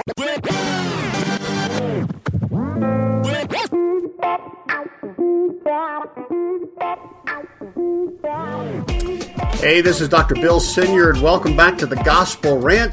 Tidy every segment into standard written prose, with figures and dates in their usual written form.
Hey, this is Dr. Bill Sinyard, and welcome back to the Gospel Rant.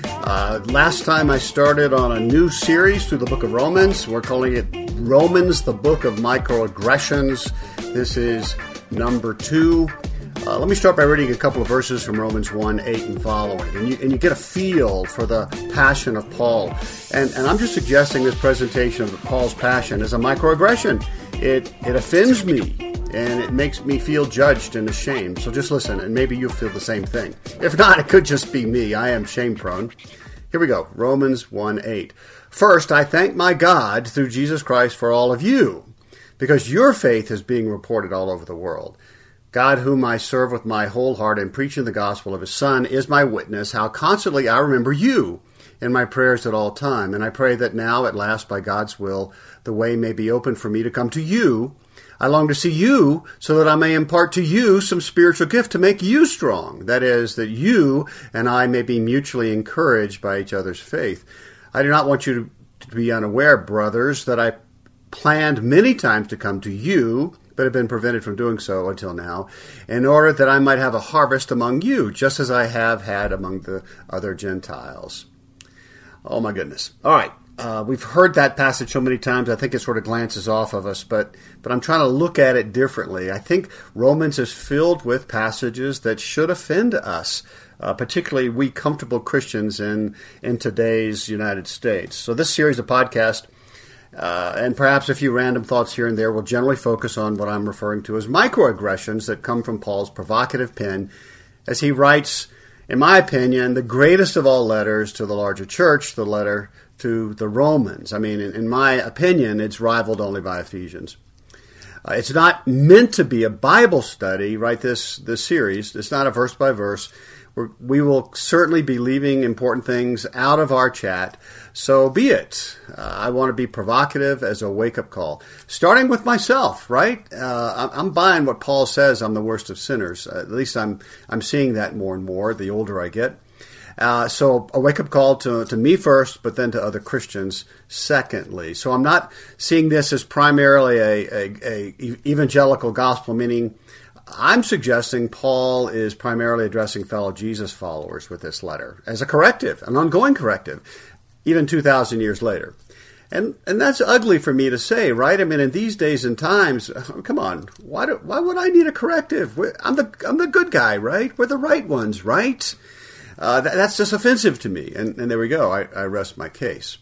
Last time I started on a new series through the book of Romans. We're calling it Romans, the Book of Microaggressions. This is number 2. Let me start by reading a couple of verses from Romans 1, 8 and following. And you get a feel for the passion of Paul. And I'm just suggesting this presentation of Paul's passion as a microaggression. It offends me, and it makes me feel judged and ashamed. So just listen, and maybe you'll feel the same thing. If not, it could just be me. I am shame-prone. Here we go, Romans 1:8. First, I thank my God through Jesus Christ for all of you, because your faith is being reported all over the world. God, whom I serve with my whole heart in preaching the gospel of his Son, is my witness, how constantly I remember you in my prayers at all time. And I pray that now, at last, by God's will, the way may be open for me to come to you. I long to see you so that I may impart to you some spiritual gift to make you strong. That is, that you and I may be mutually encouraged by each other's faith. I do not want you to be unaware, brothers, that I planned many times to come to you, but have been prevented from doing so until now, in order that I might have a harvest among you, just as I have had among the other Gentiles. Oh my goodness. All right. We've heard that passage so many times, I think it sort of glances off of us, but I'm trying to look at it differently. I think Romans is filled with passages that should offend us, particularly we comfortable Christians in today's United States. So this series of podcasts, and perhaps a few random thoughts here and there, will generally focus on what I'm referring to as microaggressions that come from Paul's provocative pen as he writes, in my opinion, the greatest of all letters to the larger church, the letter to the Romans. I mean, in my opinion, it's rivaled only by Ephesians. It's not meant to be a Bible study, right, this series. It's not a verse by verse. We will certainly be leaving important things out of our chat, so be it. I want to be provocative as a wake-up call, starting with myself, right? I'm buying what Paul says I'm the worst of sinners. At least I'm seeing that more and more the older I get. So a wake-up call to me first, but then to other Christians secondly. So I'm not seeing this as primarily a evangelical gospel, meaning I'm suggesting Paul is primarily addressing fellow Jesus followers with this letter as a corrective, an ongoing corrective, even 2,000 years later. And that's ugly for me to say, right? I mean, in these days and times, come on, why would I need a corrective? I'm the good guy, right? We're the right ones, right? That's just offensive to me. And there we go. I rest my case.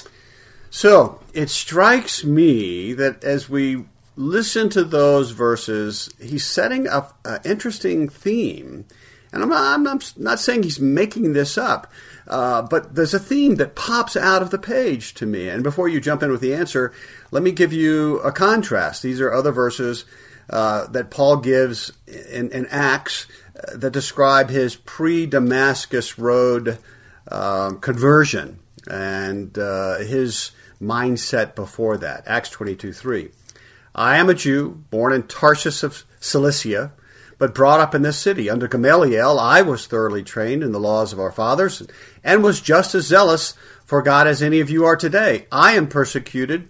So it strikes me that as we listen to those verses, he's setting up an interesting theme. And I'm not saying he's making this up, but there's a theme that pops out of the page to me. And before you jump in with the answer, let me give you a contrast. These are other verses that Paul gives in Acts that describe his pre-Damascus Road conversion and his mindset before that. Acts 22:3. I am a Jew, born in Tarsus of Cilicia, but brought up in this city. Under Gamaliel, I was thoroughly trained in the laws of our fathers and was just as zealous for God as any of you are today. I persecuted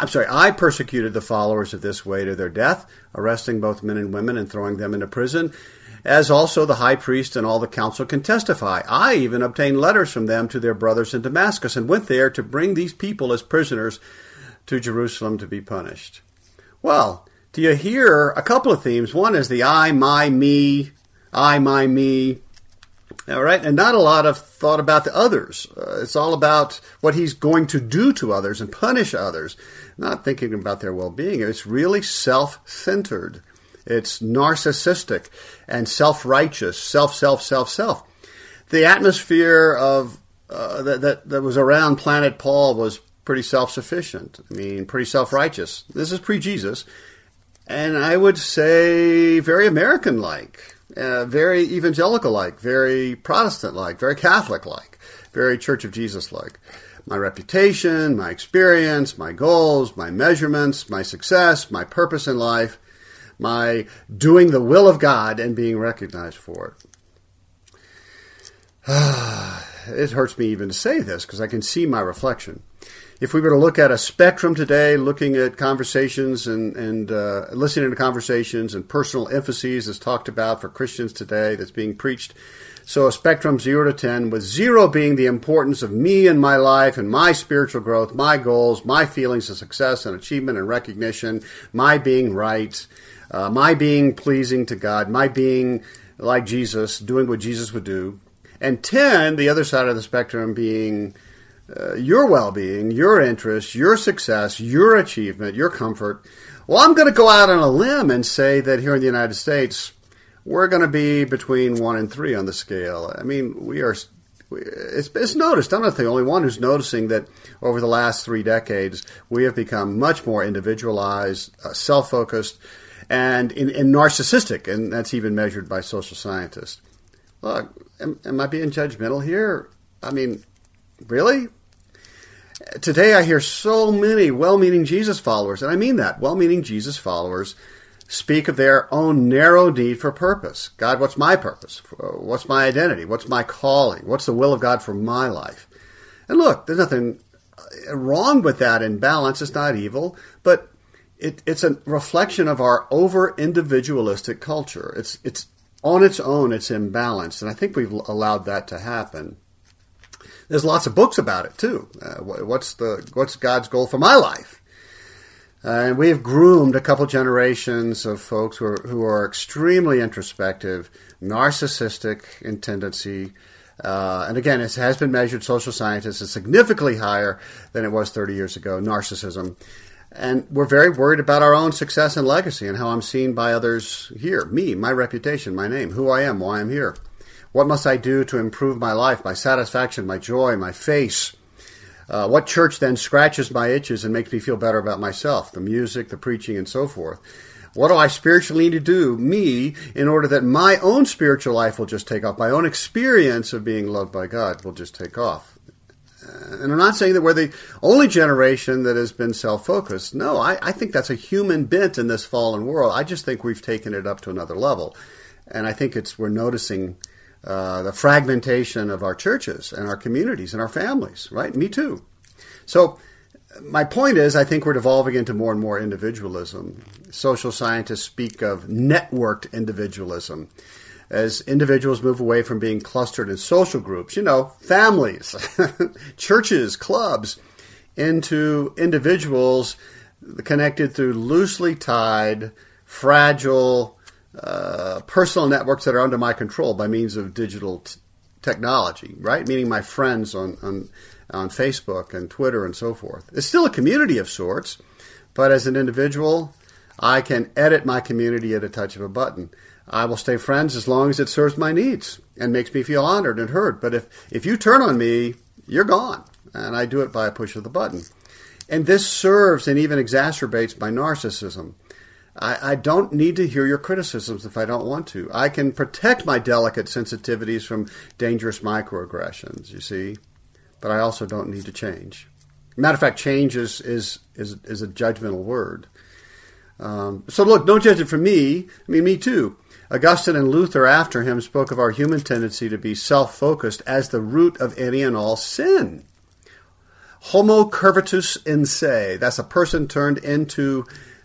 the followers of this way to their death, arresting both men and women and throwing them into prison, as also the high priest and all the council can testify. I even obtained letters from them to their brothers in Damascus and went there to bring these people as prisoners to Jerusalem to be punished. Well, do you hear a couple of themes? One is the I, my, me. All right, and not a lot of thought about the others. It's all about what he's going to do to others and punish others, not thinking about their well-being. It's really self-centered. It's narcissistic and self-righteous, self. The atmosphere of that was around Planet Paul was pretty self-sufficient. I mean, pretty self-righteous. This is pre-Jesus. And I would say very American-like, very evangelical-like, very Protestant-like, very Catholic-like, very Church of Jesus-like. My reputation, my experience, my goals, my measurements, my success, my purpose in life, my doing the will of God and being recognized for it. it hurts me even to say this because I can see my reflection. If we were to look at a spectrum today, looking at conversations and listening to conversations and personal emphases that's talked about for Christians today that's being preached, so a spectrum 0 to 10, with 0 being the importance of me and my life and my spiritual growth, my goals, my feelings of success and achievement and recognition, my being right, my being pleasing to God, my being like Jesus, doing what Jesus would do. And 10, the other side of the spectrum, being your well-being, your interest, your success, your achievement, your comfort. Well, I'm going to go out on a limb and say that here in the United States, we're going to be between 1 and 3 on the scale. I mean, it's noticed. I'm not the only one who's noticing that over the last 3 decades, we have become much more individualized, self-focused, and narcissistic, and that's even measured by social scientists. Look, am I being judgmental here? I mean, really? Today I hear so many well-meaning Jesus followers, and I mean that, well-meaning Jesus followers, speak of their own narrow need for purpose. God, what's my purpose? What's my identity? What's my calling? What's the will of God for my life? And look, there's nothing wrong with that in balance. It's not evil, but it's a reflection of our over-individualistic culture. It's on its own, it's imbalanced, and I think we've allowed that to happen. There's lots of books about it, too. What's God's goal for my life? And we have groomed a couple generations of folks who are extremely introspective, narcissistic in tendency. And again, it has been measured, social scientists, is significantly higher than it was 30 years ago, narcissism. And we're very worried about our own success and legacy and how I'm seen by others here. Me, my reputation, my name, who I am, why I'm here. What must I do to improve my life, my satisfaction, my joy, my face? What church then scratches my itches and makes me feel better about myself? The music, the preaching, and so forth. What do I spiritually need to do, me, in order that my own spiritual life will just take off? My own experience of being loved by God will just take off. And I'm not saying that we're the only generation that has been self-focused. No, I think that's a human bent in this fallen world. I just think we've taken it up to another level. And I think we're noticing the fragmentation of our churches and our communities and our families, right? Me too. So my point is, I think we're devolving into more and more individualism. Social scientists speak of networked individualism as individuals move away from being clustered in social groups, families, churches, clubs, into individuals connected through loosely tied, fragile, personal networks that are under my control by means of digital technology, right? Meaning my friends on Facebook and Twitter and so forth. It's still a community of sorts, but as an individual, I can edit my community at a touch of a button. I will stay friends as long as it serves my needs and makes me feel honored and heard. But if you turn on me, you're gone. And I do it by a push of the button. And this serves and even exacerbates my narcissism. I don't need to hear your criticisms if I don't want to. I can protect my delicate sensitivities from dangerous microaggressions, you see. But I also don't need to change. Matter of fact, change is a judgmental word. So look, don't judge it from me. I mean, me too. Augustine and Luther after him spoke of our human tendency to be self-focused as the root of any and all sin. Homo curvatus in se. That's a person turned into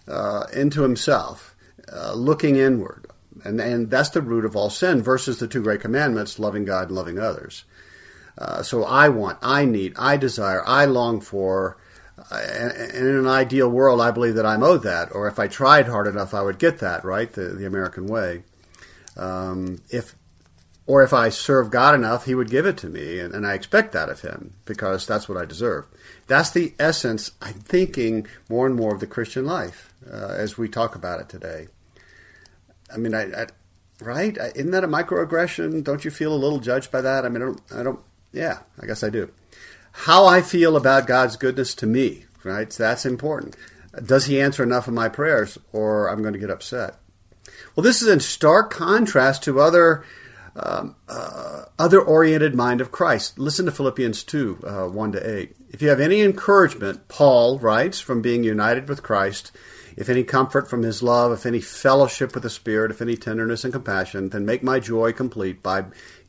himself, looking inward. And that's the root of all sin versus the 2 great commandments, loving God and loving others. So I want, I need, I desire, I long for, and in an ideal world, I believe that I'm owed that. Or if I tried hard enough, I would get that, right? The American way. If I serve God enough, He would give it to me, and I expect that of Him because that's what I deserve. That's the essence, I'm thinking, more and more of the Christian life as we talk about it today. I mean, right? Isn't that a microaggression? Don't you feel a little judged by that? I mean, I don't. Yeah, I guess I do. How I feel about God's goodness to me, right? That's important. Does He answer enough of my prayers, or I'm going to get upset? Well, this is in stark contrast to other-oriented mind of Christ. Listen to Philippians 2, 1-8. If you have any encouragement, Paul writes, from being united with Christ, if any comfort from His love, if any fellowship with the Spirit, if any tenderness and compassion, then make my joy complete by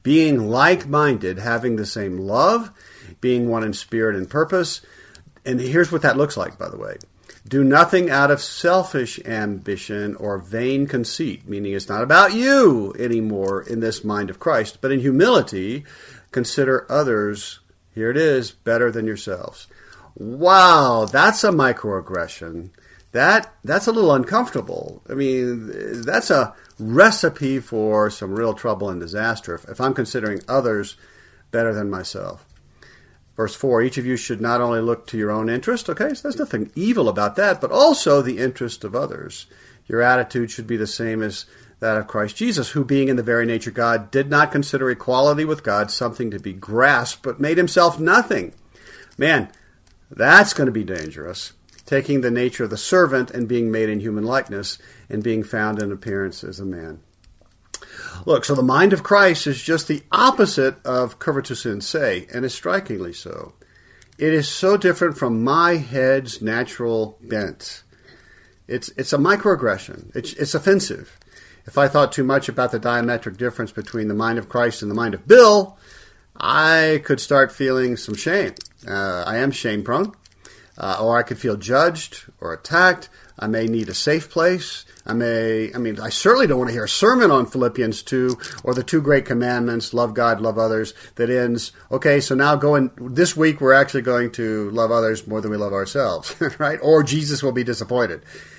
being like-minded, having the same love, being one in spirit and purpose. And here's what that looks like, by the way. Do nothing out of selfish ambition or vain conceit, meaning it's not about you anymore in this mind of Christ, but in humility, consider others, here it is, better than yourselves. Wow, that's a microaggression. That's a little uncomfortable. I mean, that's a recipe for some real trouble and disaster if I'm considering others better than myself. Verse 4, each of you should not only look to your own interest, okay, so there's nothing evil about that, but also the interest of others. Your attitude should be the same as that of Christ Jesus, who being in the very nature God, did not consider equality with God something to be grasped, but made himself nothing. Man, that's going to be dangerous. Taking the nature of the servant and being made in human likeness and being found in appearance as a man. Look, so the mind of Christ is just the opposite of covetous in se, and is strikingly so. It is so different from my head's natural bent. It's a microaggression. It's offensive. If I thought too much about the diametric difference between the mind of Christ and the mind of Bill, I could start feeling some shame. I am shame-prone. Or I could feel judged or attacked. I may need a safe place. I certainly don't want to hear a sermon on Philippians 2 or the two great commandments, love God, love others, that ends, okay, so now this week we're actually going to love others more than we love ourselves, right? Or Jesus will be disappointed.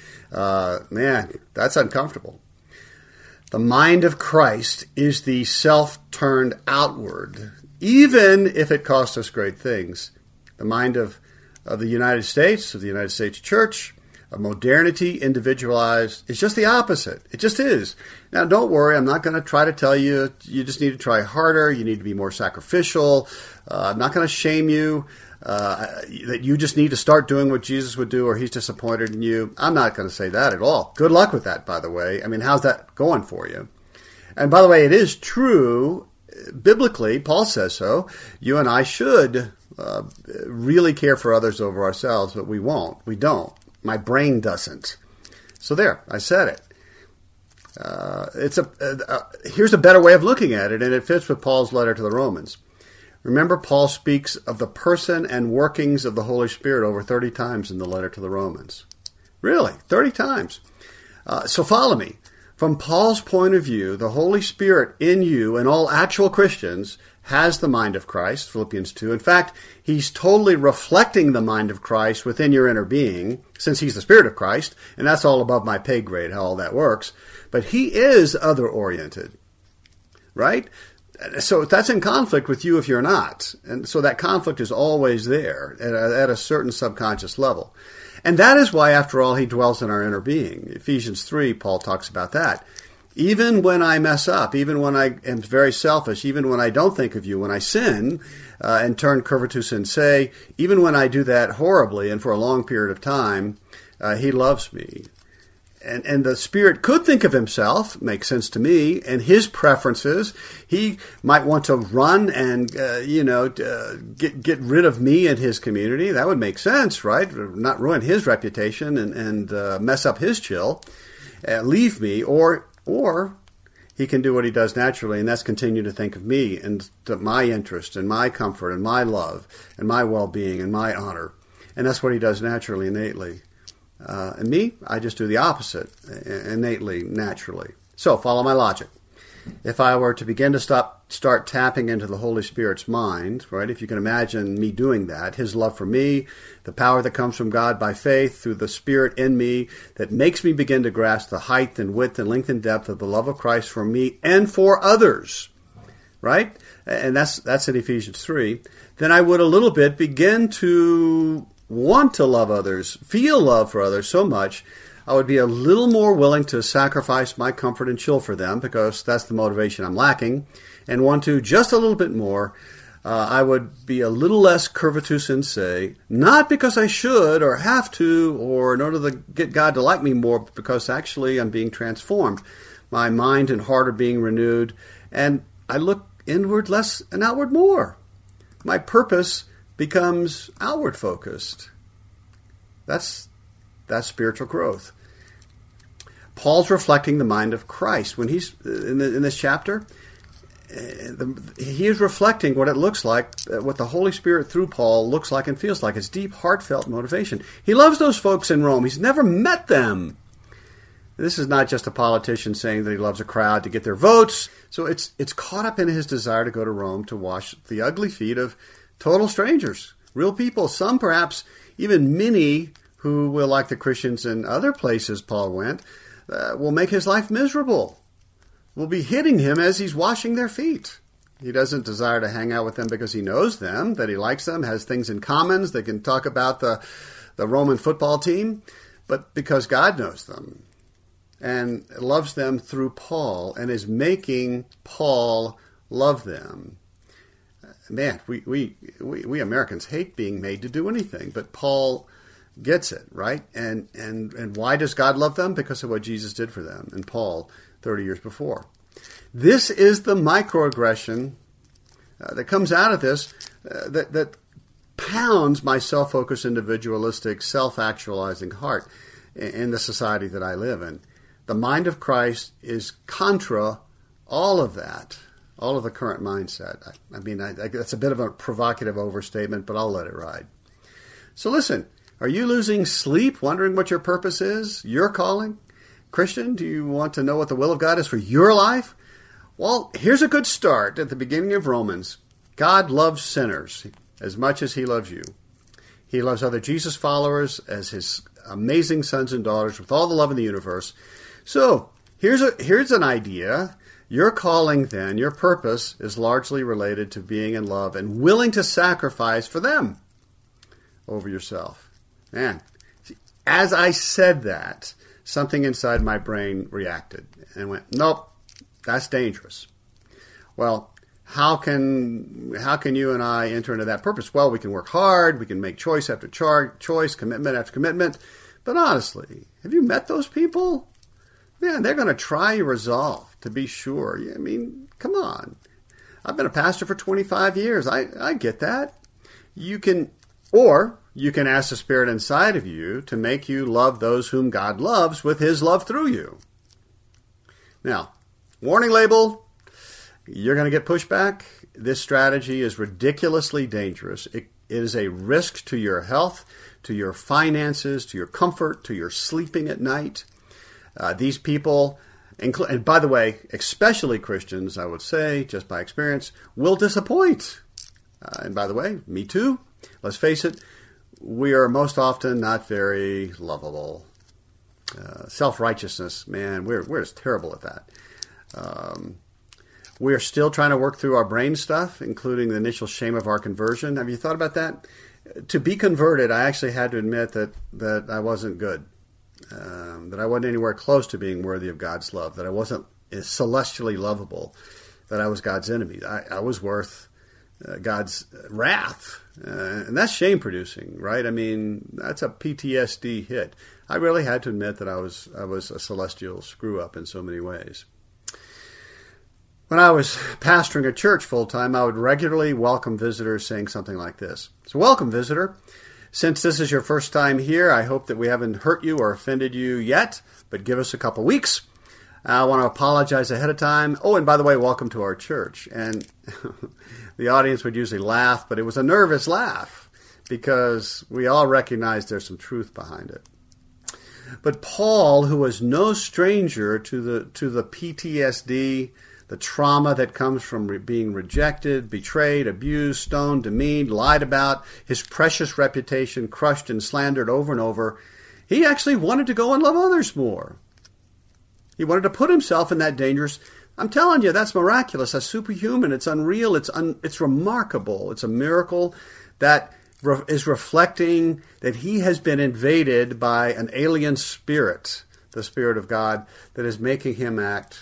Man, that's uncomfortable. The mind of Christ is the self turned outward, even if it costs us great things. The mind of the United States, of the United States Church, of modernity, individualized, it's just the opposite. It just is. Now, don't worry. I'm not going to try to tell you just need to try harder. You need to be more sacrificial. I'm not going to shame you that you just need to start doing what Jesus would do or he's disappointed in you. I'm not going to say that at all. Good luck with that, by the way. I mean, how's that going for you? And by the way, it is true. Biblically, Paul says so. You and I should really care for others over ourselves, but we won't. We don't. My brain doesn't. So there, I said it. Here's a better way of looking at it, and it fits with Paul's letter to the Romans. Remember, Paul speaks of the person and workings of the Holy Spirit over 30 times in the letter to the Romans. Really, 30 times. So follow me. From Paul's point of view, the Holy Spirit in you and all actual Christians has the mind of Christ, Philippians 2. In fact, he's totally reflecting the mind of Christ within your inner being, since he's the Spirit of Christ, and that's all above my pay grade, how all that works. But he is other-oriented, right? So that's in conflict with you if you're not. And so that conflict is always there at a certain subconscious level. And that is why, after all, he dwells in our inner being. Ephesians 3, Paul talks about that. Even when I mess up, even when I am very selfish, even when I don't think of you, when I sin and turn covetous in se, even when I do that horribly and for a long period of time, he loves me. And the Spirit could think of himself, makes sense to me, and his preferences. He might want to run and, get rid of me and his community. That would make sense, right? Not ruin his reputation and mess up his chill, leave me, or he can do what he does naturally, and that's continue to think of me and to my interest and my comfort and my love and my well-being and my honor. And that's what he does naturally, innately. And me, I just do the opposite, innately, naturally. So, follow my logic. If I were to begin to start tapping into the Holy Spirit's mind, right, if you can imagine me doing that, his love for me, the power that comes from God by faith through the Spirit in me that makes me begin to grasp the height and width and length and depth of the love of Christ for me and for others, right? And that's in Ephesians 3. Then I would a little bit begin to want to love others, feel love for others so much, I would be a little more willing to sacrifice my comfort and chill for them because that's the motivation I'm lacking, and want to just a little bit more. I would be a little less covetous in se, not because I should or have to or in order to get God to like me more, but because actually I'm being transformed. My mind and heart are being renewed, and I look inward less and outward more. My purpose becomes outward focused. That's spiritual growth. Paul's reflecting the mind of Christ when he's in this chapter. he is reflecting what it looks like, what the Holy Spirit through Paul looks like and feels like. It's deep, heartfelt motivation. He loves those folks in Rome. He's never met them. This is not just a politician saying that he loves a crowd to get their votes. So it's caught up in his desire to go to Rome to wash the ugly feet of total strangers, real people, some perhaps even many who will, like the Christians in other places Paul went, will make his life miserable, will be hitting him as he's washing their feet. He doesn't desire to hang out with them because he knows them, that he likes them, has things in common. They can talk about the Roman football team, but because God knows them and loves them through Paul and is making Paul love them. Man, we Americans hate being made to do anything, but Paul gets it, right? And why does God love them? Because of what Jesus did for them and Paul 30 years before. This is the microaggression that comes out of this that pounds my self-focused, individualistic, self-actualizing heart in the society that I live in. The mind of Christ is contra all of that, all of the current mindset. I mean, that's a bit of a provocative overstatement, but I'll let it ride. So listen, are you losing sleep, wondering what your purpose is, your calling? Christian, do you want to know what the will of God is for your life? Well, here's a good start at the beginning of Romans. God loves sinners as much as he loves you. He loves other Jesus followers as his amazing sons and daughters with all the love in the universe. So here's an idea. Your calling then, your purpose, is largely related to being in love and willing to sacrifice for them over yourself. Man, as I said that, something inside my brain reacted and went, nope, that's dangerous. Well, how can you and I enter into that purpose? Well, we can work hard, we can make choice after choice, commitment after commitment. But honestly, have you met those people? Man, they're going to try your resolve, to be sure. I mean, come on. I've been a pastor for 25 years. I get that. You can ask the Spirit inside of you to make you love those whom God loves with his love through you. Now, warning label, you're going to get pushback. This strategy is ridiculously dangerous. It is a risk to your health, to your finances, to your comfort, to your sleeping at night. These people, and by the way, especially Christians, I would say, just by experience, will disappoint. And by the way, me too. Let's face it, we are most often not very lovable. Self-righteousness, man, we're just terrible at that. We are still trying to work through our brain stuff, including the initial shame of our conversion. Have you thought about that? To be converted, I actually had to admit that I wasn't good. That I wasn't anywhere close to being worthy of God's love, that I wasn't celestially lovable, that I was God's enemy. I was worth God's wrath. And that's shame-producing, right? I mean, that's a PTSD hit. I really had to admit that I was a celestial screw-up in so many ways. When I was pastoring a church full-time, I would regularly welcome visitors saying something like this. So, welcome, visitor. Since this is your first time here, I hope that we haven't hurt you or offended you yet, but give us a couple weeks. I want to apologize ahead of time. Oh, and by the way, welcome to our church. And the audience would usually laugh, but it was a nervous laugh because we all recognize there's some truth behind it. But Paul, who was no stranger to the PTSD, the trauma that comes from being rejected, betrayed, abused, stoned, demeaned, lied about, his precious reputation crushed and slandered over and over, he actually wanted to go and love others more. He wanted to put himself in that dangerous. I'm telling you, that's miraculous. That's superhuman. It's unreal. It's remarkable. It's a miracle that is reflecting that he has been invaded by an alien spirit, the Spirit of God, that is making him act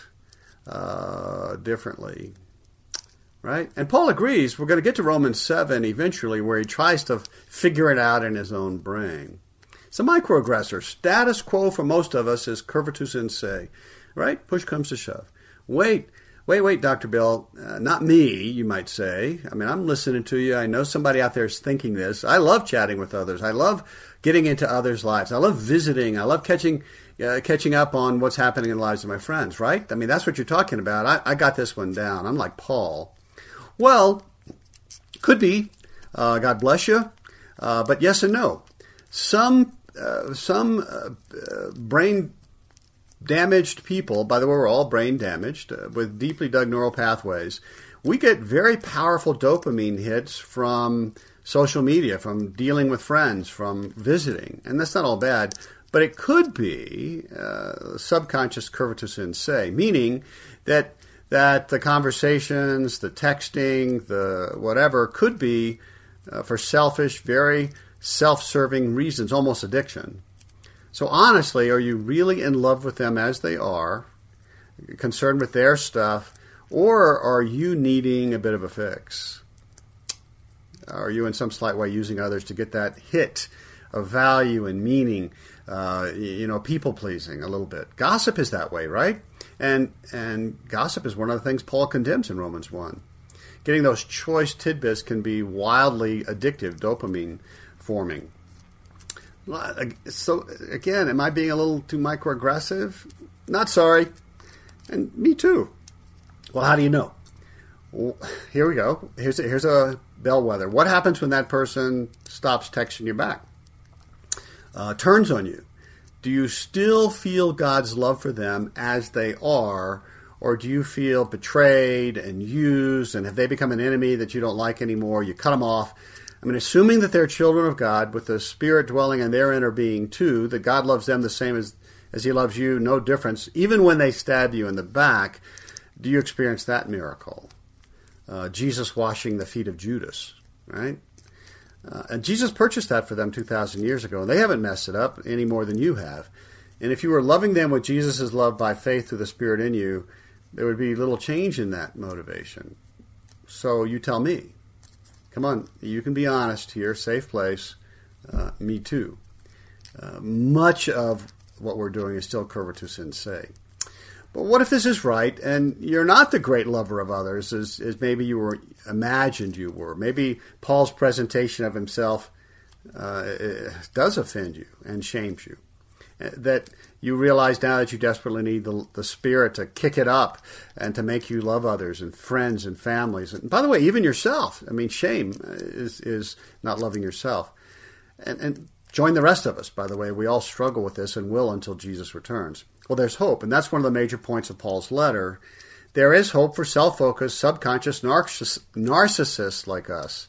differently, right? And Paul agrees. We're going to get to Romans 7 eventually, where he tries to figure it out in his own brain. It's a microaggressor. Status quo for most of us is curvatus in se, right? Push comes to shove. Wait, Dr. Bill. Not me, you might say. I mean, I'm listening to you. I know somebody out there is thinking this. I love chatting with others. I love getting into others' lives. I love visiting. I love catching catching up on what's happening in the lives of my friends, right? I mean, that's what you're talking about. I got this one down. I'm like Paul. Well, could be. God bless you. But yes and no. Some brain damaged people, by the way, we're all brain damaged, with deeply dug neural pathways, we get very powerful dopamine hits from social media, from dealing with friends, from visiting. And that's not all bad. But it could be subconscious curvatus in se, meaning that the conversations, the texting, the whatever, could be for selfish, very self-serving reasons, almost addiction. So honestly, are you really in love with them as they are, concerned with their stuff, or are you needing a bit of a fix? Are you in some slight way using others to get that hit of value and meaning, people-pleasing a little bit? Gossip is that way, right? And gossip is one of the things Paul condemns in Romans 1. Getting those choice tidbits can be wildly addictive, dopamine forming. So, again, am I being a little too microaggressive? Not sorry. And me too. Well, how do you know? Well, here we go. Here's a bellwether. What happens when that person stops texting you back? Turns on you? Do you still feel God's love for them as they are, or do you feel betrayed and used, and have they become an enemy that you don't like anymore? You cut them off. I mean, assuming that they're children of God with the Spirit dwelling in their inner being too, that God loves them the same as He loves you, no difference. Even when they stab you in the back, do you experience that miracle? Jesus washing the feet of Judas, right? And Jesus purchased that for them 2,000 years ago, and they haven't messed it up any more than you have. And if you were loving them with Jesus' love by faith through the Spirit in you, there would be little change in that motivation. So you tell me. Come on, you can be honest here, safe place. Me too. Much of what we're doing is still curvatus in se. But what if this is right, and you're not the great lover of others as maybe you were imagined you were? Maybe Paul's presentation of himself does offend you and shames you. That you realize now that you desperately need the Spirit to kick it up and to make you love others and friends and families. And by the way, even yourself. I mean, shame is not loving yourself. And join the rest of us, by the way. We all struggle with this and will until Jesus returns. Well, there's hope, and that's one of the major points of Paul's letter. There is hope for self-focused, subconscious narcissists like us.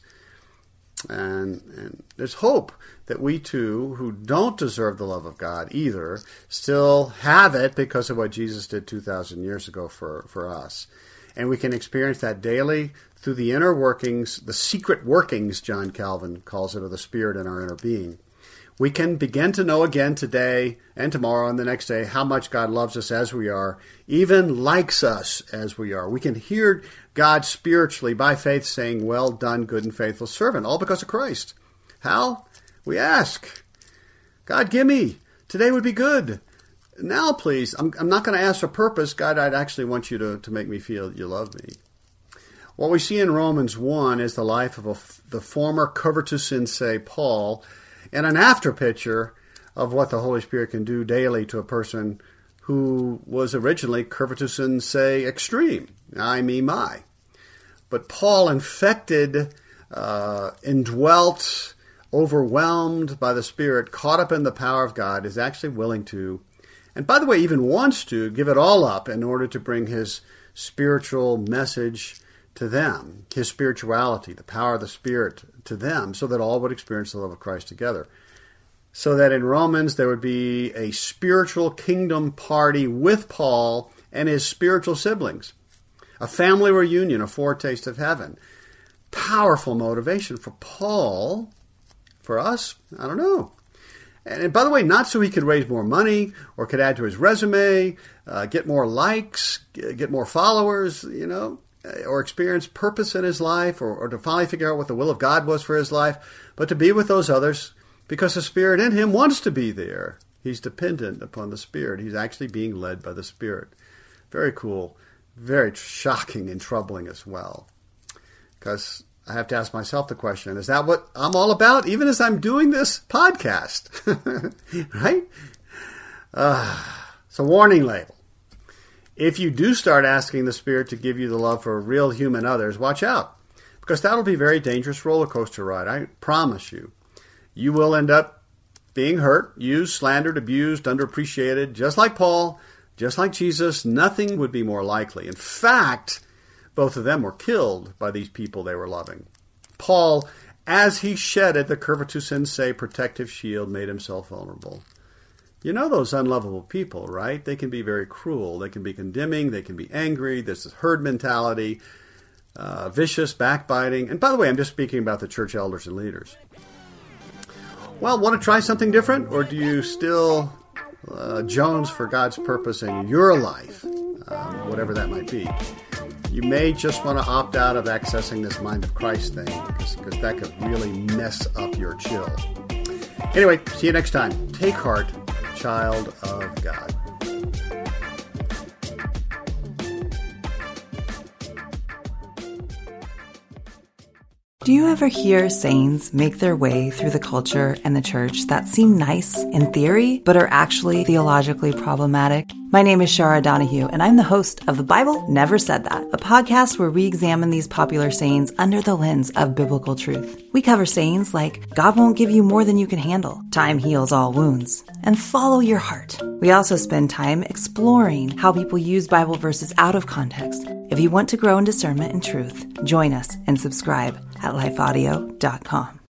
And there's hope that we too, who don't deserve the love of God either, still have it because of what Jesus did 2,000 years ago for us. And we can experience that daily through the inner workings, the secret workings, John Calvin calls it, of the Spirit in our inner being. We can begin to know again today and tomorrow and the next day how much God loves us as we are, even likes us as we are. We can hear God spiritually by faith saying, "Well done, good and faithful servant," all because of Christ. How? We ask. God, give me. Today would be good. Now, please. I'm not going to ask for purpose. God, I'd actually want you to make me feel you love me. What we see in Romans 1 is the life of the former curvatus in se, Paul, and an after picture of what the Holy Spirit can do daily to a person who was originally curvatus in se extreme. I, me, my. But Paul, infected, indwelt, overwhelmed by the Spirit, caught up in the power of God, is actually willing to, and by the way, even wants to, give it all up in order to bring his spiritual message to them, his spirituality, the power of the Spirit to them, so that all would experience the love of Christ together. So that in Romans there would be a spiritual kingdom party with Paul and his spiritual siblings. A family reunion, a foretaste of heaven. Powerful motivation for Paul. For us, I don't know. And by the way, not so he could raise more money or could add to his resume, get more likes, get more followers, or experience purpose in his life, or to finally figure out what the will of God was for his life, but to be with those others because the Spirit in him wants to be there. He's dependent upon the Spirit. He's actually being led by the Spirit. Very cool. Very shocking and troubling as well. Because I have to ask myself the question, is that what I'm all about, even as I'm doing this podcast? Right? It's a warning label. If you do start asking the Spirit to give you the love for real human others, watch out, because that'll be a very dangerous roller coaster ride. I promise you. You will end up being hurt, used, slandered, abused, underappreciated, just like Paul, just like Jesus. Nothing would be more likely. In fact, both of them were killed by these people they were loving. Paul, as he shedded the Curvatus Sensei protective shield, made himself vulnerable. You know those unlovable people, right? They can be very cruel. They can be condemning. They can be angry. There's this herd mentality, vicious, backbiting. And by the way, I'm just speaking about the church elders and leaders. Well, want to try something different? Or do you still Jones for God's purpose in your life, whatever that might be? You may just want to opt out of accessing this Mind of Christ thing, because that could really mess up your chill. Anyway, see you next time. Take heart, child of God. Do you ever hear sayings make their way through the culture and the church that seem nice in theory, but are actually theologically problematic? My name is Shara Donahue, and I'm the host of The Bible Never Said That, a podcast where we examine these popular sayings under the lens of biblical truth. We cover sayings like, God won't give you more than you can handle, time heals all wounds, and follow your heart. We also spend time exploring how people use Bible verses out of context. If you want to grow in discernment and truth, join us and subscribe at lifeaudio.com.